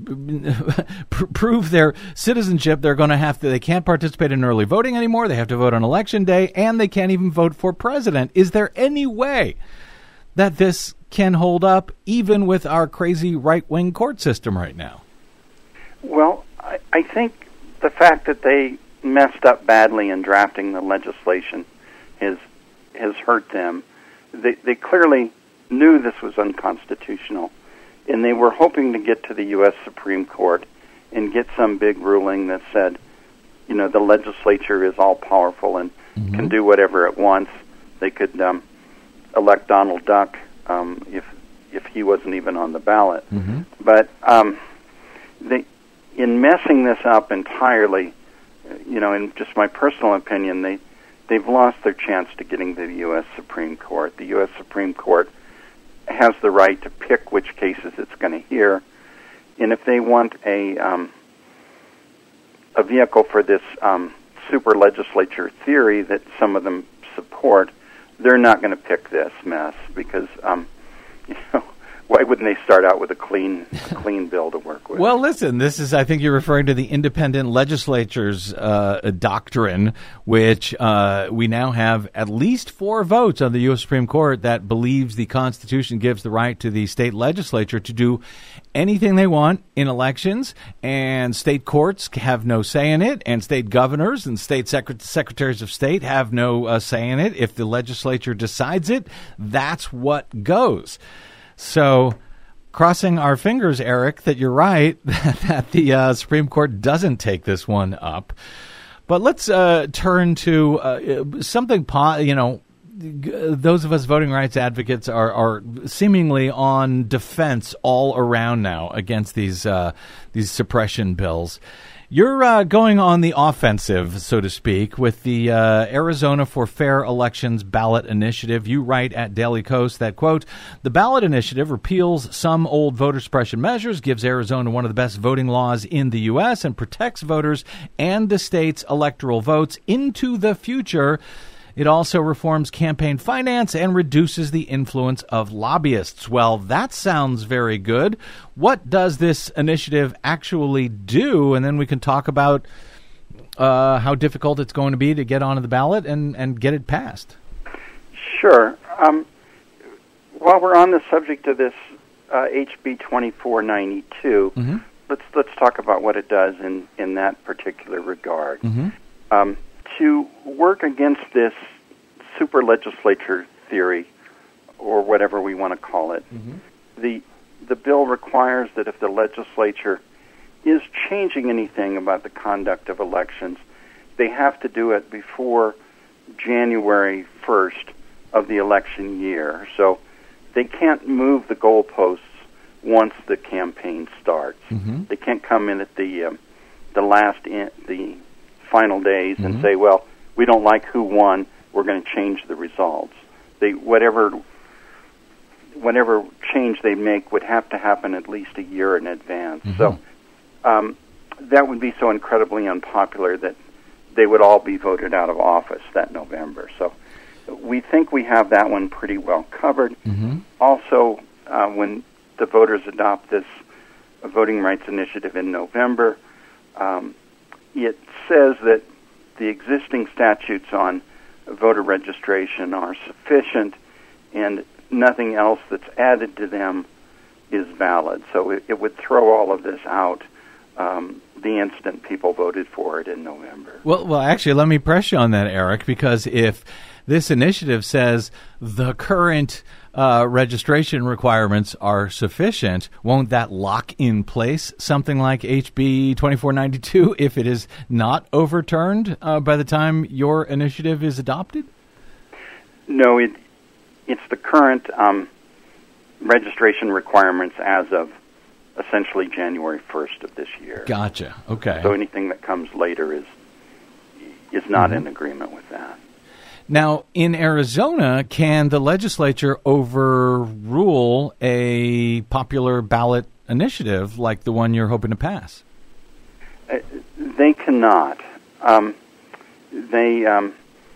pr- prove their citizenship, they're going to have to, they can't participate in early voting anymore. They have to vote on election day, and they can't even vote for president. Is there any way that this can hold up, even with our crazy right-wing court system right now? Well, I, I think the fact that they messed up badly in drafting the legislation has has hurt them. They, they clearly knew this was unconstitutional, and they were hoping to get to the U S Supreme Court and get some big ruling that said, you know, the legislature is all-powerful and mm-hmm. can do whatever it wants. They could um, elect Donald Duck um, if if he wasn't even on the ballot. Mm-hmm. But um, they, in messing this up entirely, you know, in just my personal opinion, they They've lost their chance to getting to the U S Supreme Court. The U S Supreme Court has the right to pick which cases it's going to hear, and if they want a um, a vehicle for this um, super legislature theory that some of them support, they're not going to pick this mess because, um, you know, why wouldn't they start out with a clean, a clean bill to work with? Well, listen, this is, I think you're referring to the independent legislature's uh, doctrine, which uh, we now have at least four votes on the U S Supreme Court that believes the Constitution gives the right to the state legislature to do anything they want in elections, and state courts have no say in it, and state governors and state secret- secretaries of state have no uh, say in it. If the legislature decides it, that's what goes. So, crossing our fingers, Eric, that you're right, that the uh, Supreme Court doesn't take this one up. But let's uh, turn to uh, something, po- you know, those of us voting rights advocates are, are seemingly on defense all around now against these uh, these suppression bills. You're uh, going on the offensive, so to speak, with the uh, Arizona for Fair Elections ballot initiative. You write at Daily Kos that, quote, the ballot initiative repeals some old voter suppression measures, gives Arizona one of the best voting laws in the U S, and protects voters and the state's electoral votes into the future. It also reforms campaign finance and reduces the influence of lobbyists. Well, that sounds very good. What does this initiative actually do? And then we can talk about uh, how difficult it's going to be to get onto the ballot and, and get it passed. Sure. Um, while we're on the subject of this uh, H B twenty-four ninety-two, mm-hmm. let's let's talk about what it does in, in that particular regard. Mm-hmm. Um, to work against this super legislature theory, or whatever we want to call it, mm-hmm. the the bill requires that if the legislature is changing anything about the conduct of elections, they have to do it before January first of the election year. So they can't move the goalposts once the campaign starts. Mm-hmm. They can't come in at the um, the last in, the final days mm-hmm. and say, well, we don't like who won, we're going to change the results. They whatever whatever change they make would have to happen at least a year in advance. Mm-hmm. So um, that would be so incredibly unpopular that they would all be voted out of office that November. So we think we have that one pretty well covered. Mm-hmm. Also, uh, when the voters adopt this voting rights initiative in November, um, it says that the existing statutes on voter registration are sufficient and nothing else that's added to them is valid. So it, it would throw all of this out um, the instant people voted for it in November. Well, well, actually, let me press you on that, Eric, because if this initiative says the current uh, registration requirements are sufficient, won't that lock in place something like H B twenty-four ninety-two if it is not overturned uh, by the time your initiative is adopted? No, it, it's the current um, registration requirements as of essentially January first of this year. Gotcha. Okay. So anything that comes later is is not mm-hmm. in agreement with that. Now, in Arizona, can the legislature overrule a popular ballot initiative like the one you're hoping to pass? Uh, they cannot. Um, they um,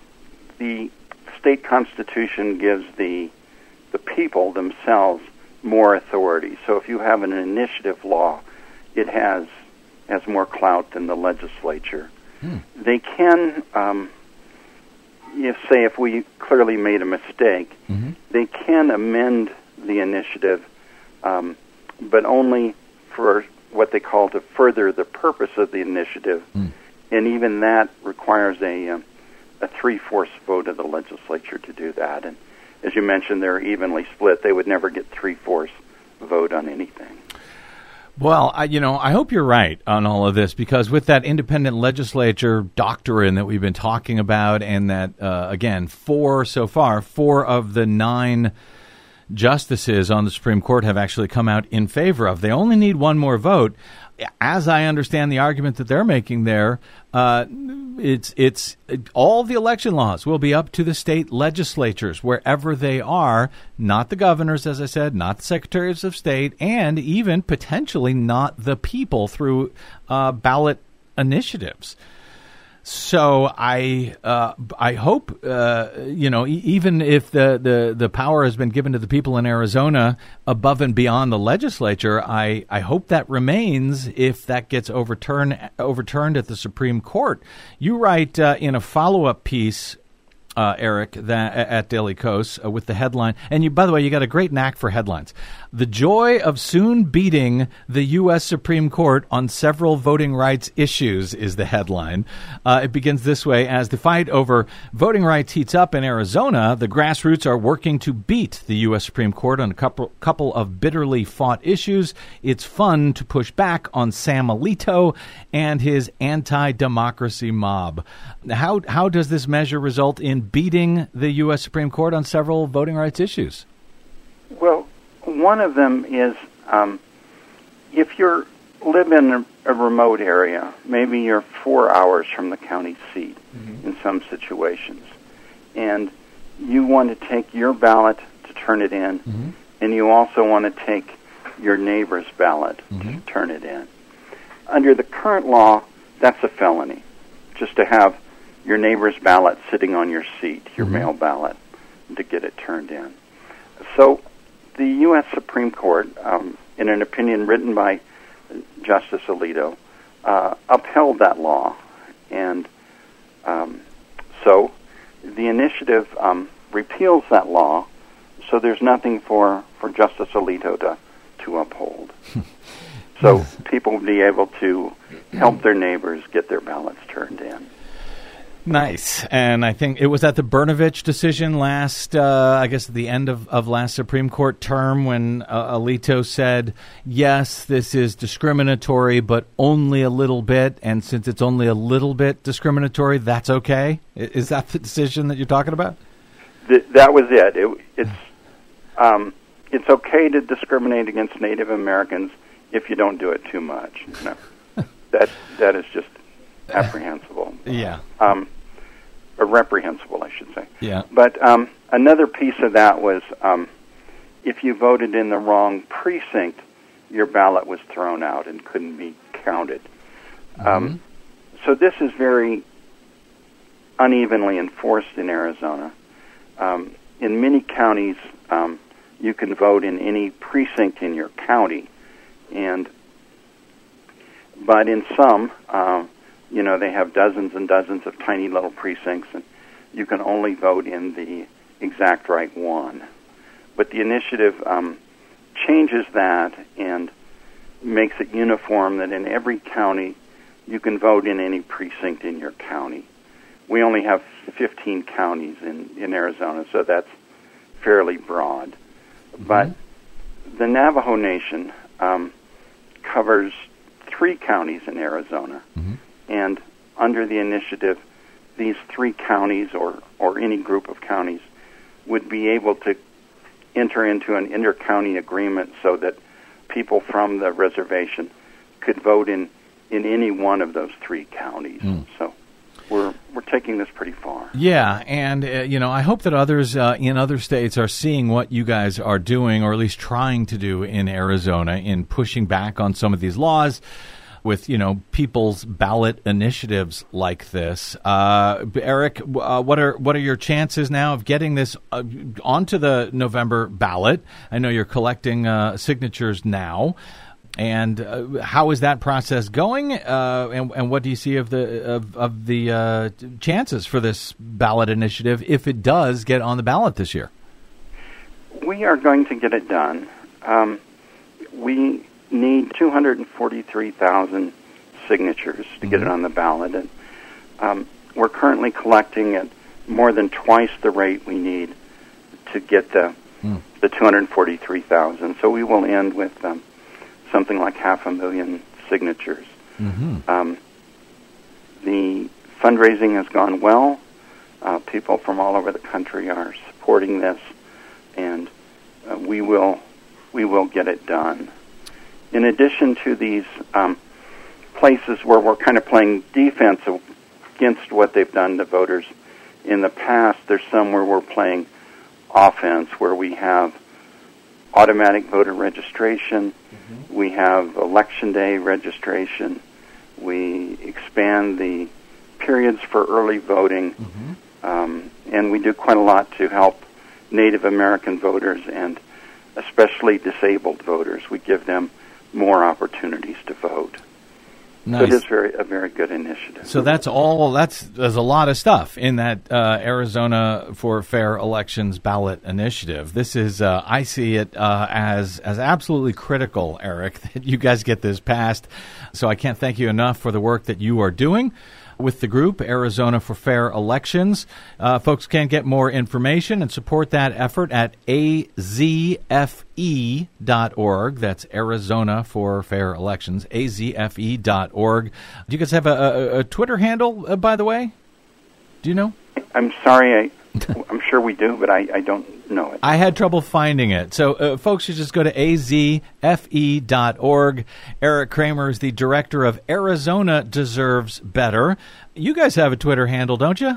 the state constitution gives the the people themselves more authority. So if you have an initiative law, it has has more clout than the legislature. Hmm. They can. Um, If, say, if we clearly made a mistake, mm-hmm. they can amend the initiative, um, but only for what they call to further the purpose of the initiative, mm. and even that requires a um, a three-fourths vote of the legislature to do that. And as you mentioned, they're evenly split. They would never get three-fourths vote on anything. Well, I, you know, I hope you're right on all of this, because with that independent legislature doctrine that we've been talking about, and that, uh, again, four so far, four of the nine justices on the Supreme Court have actually come out in favor of. They only need one more vote. As I understand the argument that they're making there, uh, it's it's all the election laws will be up to the state legislatures wherever they are, not the governors, as I said, not the secretaries of state, and even potentially not the people through uh, ballot initiatives. So I uh, I hope, uh, you know, e- even if the, the, the power has been given to the people in Arizona above and beyond the legislature, I, I hope that remains if that gets overturned overturned at the Supreme Court. You write uh, in a follow-up piece, uh, Eric, that, at Daily Kos uh, with the headline, and you, by the way, you got a great knack for headlines. The joy of soon beating the U S Supreme Court on several voting rights issues is the headline. Uh, it begins this way: as the fight over voting rights heats up in Arizona, the grassroots are working to beat the U S Supreme Court on a couple, couple of bitterly fought issues. It's fun to push back on Sam Alito and his anti-democracy mob. How, how does this measure result in beating the U S Supreme Court on several voting rights issues? Well, one of them is um, if you live in a, a remote area, maybe you're four hours from the county seat mm-hmm. in some situations, and you want to take your ballot to turn it in, mm-hmm. and you also want to take your neighbor's ballot mm-hmm. to turn it in. Under the current law, that's a felony, just to have your neighbor's ballot sitting on your seat, your mm-hmm. mail ballot, to get it turned in. So the U S Supreme Court, um, in an opinion written by Justice Alito, uh, upheld that law. And um, so the initiative um, repeals that law, so there's nothing for, for Justice Alito to, to uphold. So people will be able to help their neighbors get their ballots turned in. Nice. And I think it was at the Brnovich decision last, uh, I guess at the end of, of last Supreme Court term when uh, Alito said, yes, this is discriminatory, but only a little bit. And since it's only a little bit discriminatory, that's okay. Is that the decision that you're talking about? Th- that was it. it it's, um, it's okay to discriminate against Native Americans if you don't do it too much. No. that that is just apprehensible. Yeah. Um, or reprehensible, I should say. Yeah. But um, another piece of that was um, if you voted in the wrong precinct, your ballot was thrown out and couldn't be counted. Mm-hmm. Um, so this is very unevenly enforced in Arizona. Um, in many counties, um, you can vote in any precinct in your county, and but in some, um, you know, they have dozens and dozens of tiny little precincts, and you can only vote in the exact right one. But the initiative um, changes that and makes it uniform that in every county you can vote in any precinct in your county. We only have fifteen counties in, in Arizona, so that's fairly broad. Mm-hmm. But the Navajo Nation um, covers three counties in Arizona. Mm-hmm. And under the initiative, these three counties or, or any group of counties would be able to enter into an inter-county agreement so that people from the reservation could vote in, in any one of those three counties. Mm. So we're we're taking this pretty far. Yeah, and, uh, you know, I hope that others uh, in other states are seeing what you guys are doing, or at least trying to do in Arizona in pushing back on some of these laws with, you know, people's ballot initiatives like this. Uh, Eric, uh, what are what are your chances now of getting this uh, onto the November ballot? I know you're collecting uh, signatures now. And uh, how is that process going? Uh, and, and what do you see of the of, of the uh, chances for this ballot initiative if it does get on the ballot this year? We are going to get it done. Um, we need two hundred forty-three thousand signatures to mm-hmm. get it on the ballot, and um, we're currently collecting at more than twice the rate we need to get the mm. the two hundred forty-three thousand. So we will end with Um, something like half a million signatures. Mm-hmm. Um, the fundraising has gone well. Uh, people from all over the country are supporting this, and uh, we will we will get it done. In addition to these um, places where we're kind of playing defense against what they've done to voters in the past, there's some where we're playing offense, where we have automatic voter registration, mm-hmm. we have election day registration, we expand the periods for early voting, mm-hmm. um, and we do quite a lot to help Native American voters and especially disabled voters. We give them more opportunities to vote. Nice. So it is very a very good initiative. So that's all. That's there's a lot of stuff in that uh, Arizona for Fair Elections ballot initiative. This is uh, I see it uh, as as absolutely critical, Eric, that you guys get this passed. So I can't thank you enough for the work that you are doing with the group Arizona for Fair Elections. Uh, folks can get more information and support that effort at A Z F E dot org. That's Arizona for Fair Elections, A Z F E dot org. Do you guys have a, a, a Twitter handle, uh, by the way? Do you know? I'm sorry, I, I'm sure we do, but I, I don't know it. I had trouble finding it. So uh, folks should just go to A Z F E dot org. Eric Kramer is the director of Arizona Deserves Better. You guys have a Twitter handle, don't you?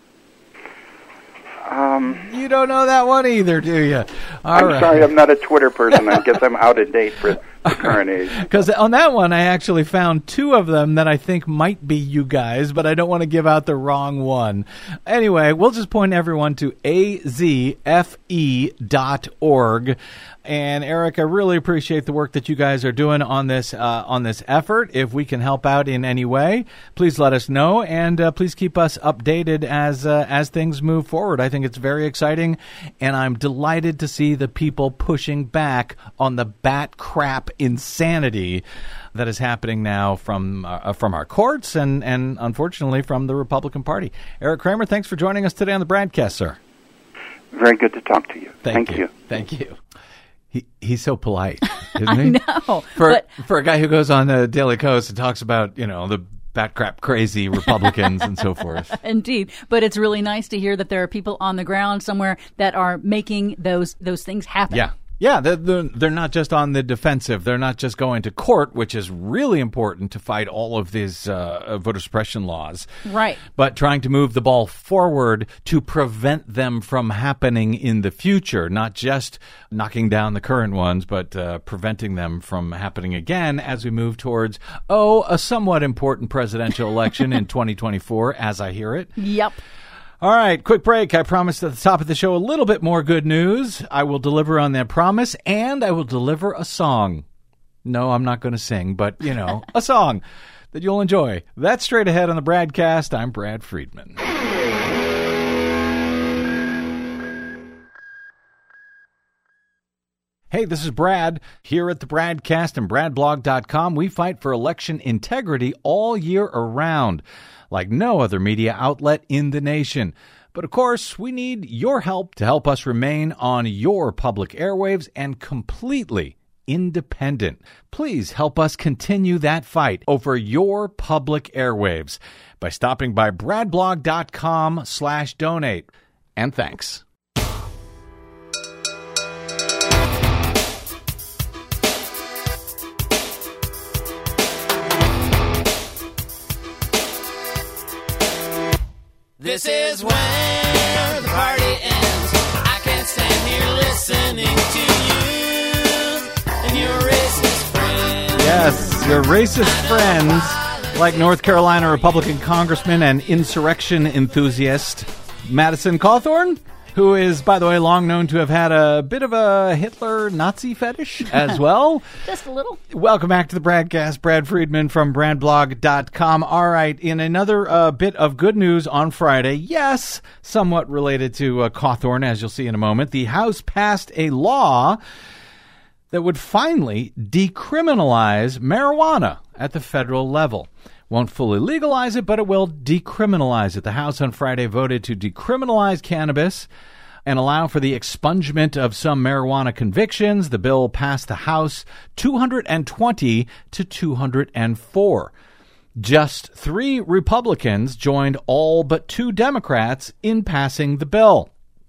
Um, you don't know that one either, do you? All I'm right. sorry, I'm not a Twitter person. I guess I'm out of date for the current age. Because on that one, I actually found two of them that I think might be you guys, but I don't want to give out the wrong one. Anyway, we'll just point everyone to A Z F E dot org. And Eric, I really appreciate the work that you guys are doing on this uh, on this effort. If we can help out in any way, please let us know, and uh, please keep us updated as uh, as things move forward. I think it's very exciting, and I'm delighted to see the people pushing back on the bat crap insanity that is happening now from uh, from our courts and, and unfortunately from the Republican Party. Eric Kramer, thanks for joining us today on the Bradcast, sir. Very good to talk to you. Thank, Thank you. you. Thank you. He he's so polite, isn't I he? know. For but for a guy who goes on the Daily Kos and talks about, you know, the bat crap crazy Republicans and so forth. Indeed. But it's really nice to hear that there are people on the ground somewhere that are making those those things happen. Yeah. Yeah, they're, they're, they're not just on the defensive. They're not just going to court, which is really important to fight all of these uh, voter suppression laws. Right. But trying to move the ball forward to prevent them from happening in the future, not just knocking down the current ones, but uh, preventing them from happening again as we move towards, oh, a somewhat important presidential election in twenty twenty-four, as I hear it. Yep. All right, quick break. I promised at the top of the show a little bit more good news. I will deliver on that promise, and I will deliver a song. No, I'm not going to sing, but, you know, a song that you'll enjoy. That's straight ahead on the Bradcast. I'm Brad Friedman. Hey, this is Brad. Here at the Bradcast and brad blog dot com, we fight for election integrity all year around, like no other media outlet in the nation. But of course, we need your help to help us remain on your public airwaves and completely independent. Please help us continue that fight over your public airwaves by stopping by brad blog dot com slash donate. And thanks. This is where the party ends. I can't stand here listening to you and your racist friends. Yes, your racist friends, like North Carolina Republican Congressman and insurrection enthusiast Madison Cawthorn, who is, by the way, long known to have had a bit of a Hitler-Nazi fetish as well. Just a little. Welcome back to the Bradcast. Brad Friedman from brad blog dot com. All right, in another uh, bit of good news on Friday, yes, somewhat related to uh, Cawthorn, as you'll see in a moment, the House passed a law that would finally decriminalize marijuana at the federal level. Won't fully legalize it, but it will decriminalize it. The House on Friday voted to decriminalize cannabis and allow for the expungement of some marijuana convictions. The bill passed the House two hundred twenty to two hundred four. Just three Republicans joined all but two Democrats in passing the bill.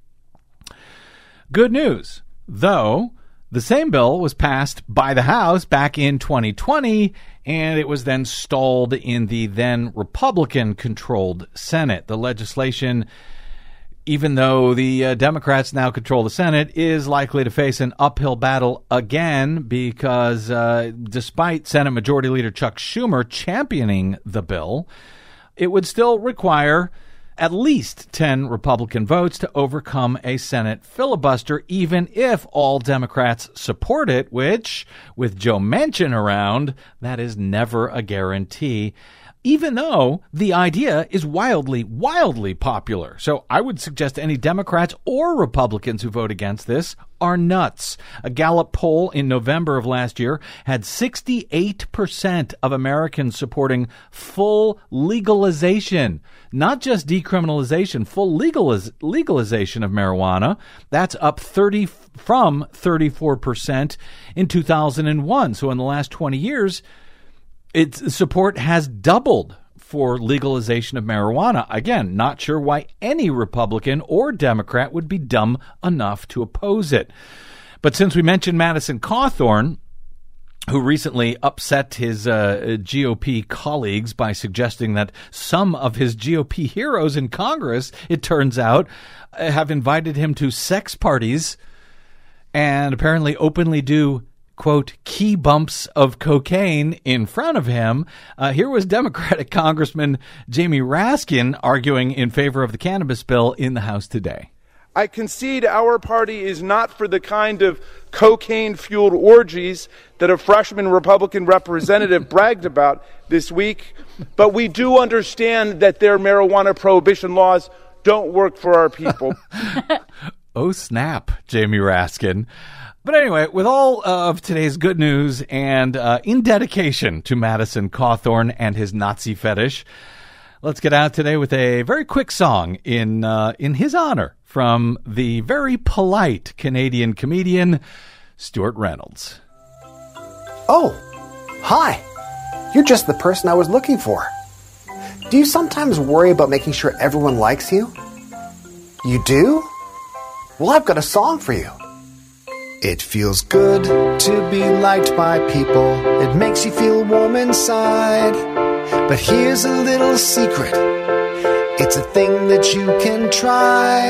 Good news, though. The same bill was passed by the House back in twenty twenty, and it was then stalled in the then Republican-controlled Senate. The legislation, even though the uh, Democrats now control the Senate, is likely to face an uphill battle again because uh, despite Senate Majority Leader Chuck Schumer championing the bill, it would still require at least ten Republican votes to overcome a Senate filibuster, even if all Democrats support it, which, with Joe Manchin around, that is never a guarantee, even though the idea is wildly, wildly popular. So I would suggest any Democrats or Republicans who vote against this are nuts. A Gallup poll in November of last year had sixty-eight percent of Americans supporting full legalization, not just decriminalization, full legaliz- legalization of marijuana. That's up thirty from thirty-four percent in two thousand one. So in the last twenty years, its support has doubled for legalization of marijuana. Again, not sure why any Republican or Democrat would be dumb enough to oppose it. But since we mentioned Madison Cawthorn, who recently upset his uh, G O P colleagues by suggesting that some of his G O P heroes in Congress, it turns out, have invited him to sex parties and apparently openly do quote, key bumps of cocaine in front of him. Uh, here was Democratic Congressman Jamie Raskin arguing in favor of the cannabis bill in the House today. I concede our party is not for the kind of cocaine-fueled orgies that a freshman Republican representative bragged about this week, but we do understand that their marijuana prohibition laws don't work for our people. Oh, snap, Jamie Raskin. But anyway, with all of today's good news and uh, in dedication to Madison Cawthorn and his Nazi fetish, let's get out today with a very quick song in uh, in his honor from the very polite Canadian comedian Stuart Reynolds. Oh, hi. You're just the person I was looking for. Do you sometimes worry about making sure everyone likes you? You do? Well, I've got a song for you. It feels good to be liked by people. It makes you feel warm inside. But here's a little secret. It's a thing that you can try.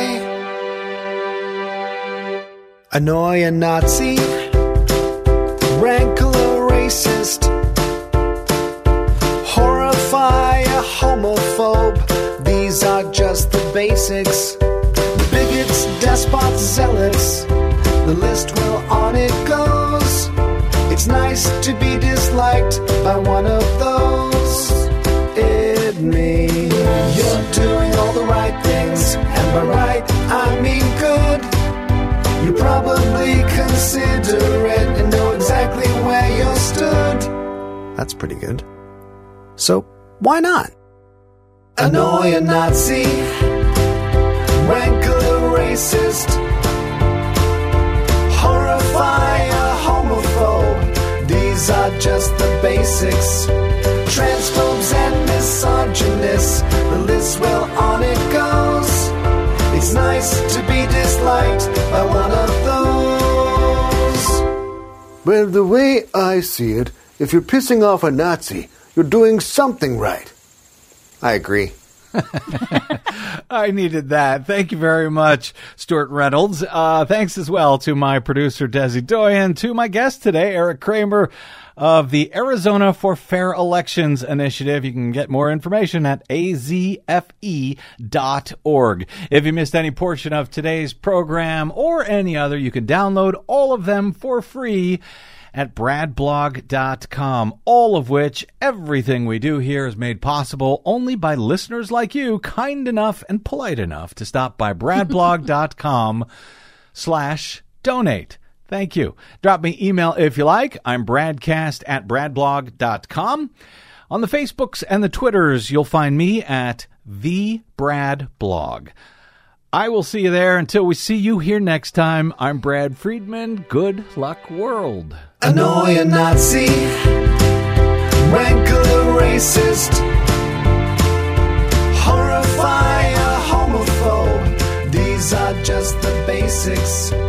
Annoy a Nazi. Rankle a racist. Horrify a homophobe. These are just the basics. Bigots, despots, zealots. The list will on it goes. It's nice to be disliked by one of those. It me. You're doing all the right things, and by right I mean good. You probably consider it and know exactly where you stood. That's pretty good. So why not? Annoy a Nazi. Rankle a racist. Horrify a homophobe. These are just the basics. Transphobes and misogynists. The list, well, on it goes. It's nice to be disliked by one of those. Well, the way I see it, if you're pissing off a Nazi, you're doing something right. I agree. I needed that. Thank you very much, Stuart Reynolds. Uh, thanks as well to my producer, Desi Doyen, to my guest today, Eric Kramer of the Arizona for Fair Elections Initiative. You can get more information at a z f e dot org. If you missed any portion of today's program or any other, you can download all of them for free at brad blog dot com, all of which, everything we do here is made possible only by listeners like you, kind enough and polite enough to stop by brad blog dot com slash donate. Thank you. Drop me email if you like. I'm bradcast at brad blog dot com. On the Facebooks and the Twitters, you'll find me at the Brad Blog. I will see you there. Until we see you here next time, I'm Brad Friedman. Good luck, world. Annoy a Nazi. Rankle a racist. Horrify a homophobe. These are just the basics.